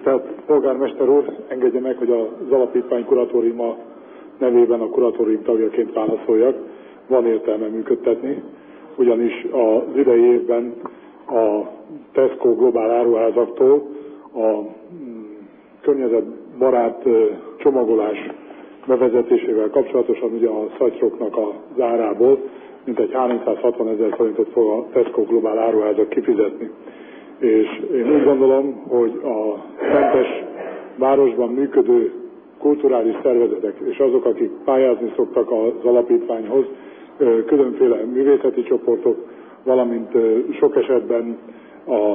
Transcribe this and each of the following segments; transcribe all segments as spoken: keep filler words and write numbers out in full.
Tisztelt polgármester úr, engedje meg, hogy az alapítvány kuratóriuma nevében a kuratórium tagjaként válaszoljak. Van értelme működtetni, ugyanis az idei évben a Tesco globál áruházaktól a környezetbarát csomagolás bevezetésével kapcsolatosan ugye a szatyroknak a zárából mintegy háromszázhatvan ezer forintot fog a Tesco globál áruházak kifizetni. És én úgy gondolom, hogy a Szentes városban működő kulturális szervezetek és azok, akik pályázni szoktak az alapítványhoz, különféle művészeti csoportok, valamint sok esetben a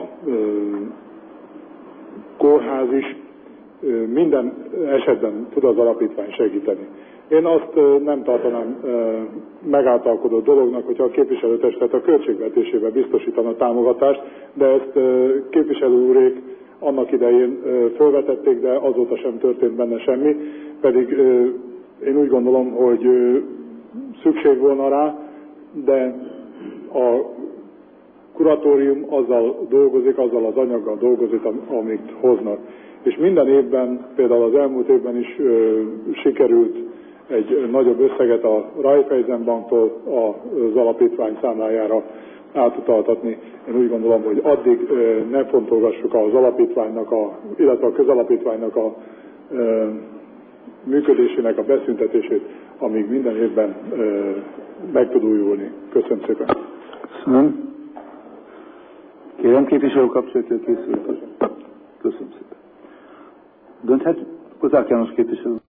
kórház is minden esetben tud az alapítvány segíteni. Én azt nem tartanám megáltalkodott dolognak, hogyha a képviselőtestet a költségvetésébe biztosítana támogatást, de ezt képviselő úrék annak idején felvetették, de azóta sem történt benne semmi, pedig én úgy gondolom, hogy szükség volna rá, de a kuratórium azzal dolgozik, azzal az anyaggal dolgozik, amit hoznak. És minden évben, például az elmúlt évben is ö, sikerült egy nagyobb összeget a Raiffeisenbanktól az alapítvány számlájára átutaltatni. Én úgy gondolom, hogy addig ö, ne fontolgassuk az alapítványnak, a, illetve a közalapítványnak a ö, működésének a beszüntetését, amíg minden évben ö, meg tud újulni. Köszönöm szépen. Köszönöm. Kérem képviselő kapcsolatja készült. Köszönöm szépen. Dönthet Kozák János képviselő.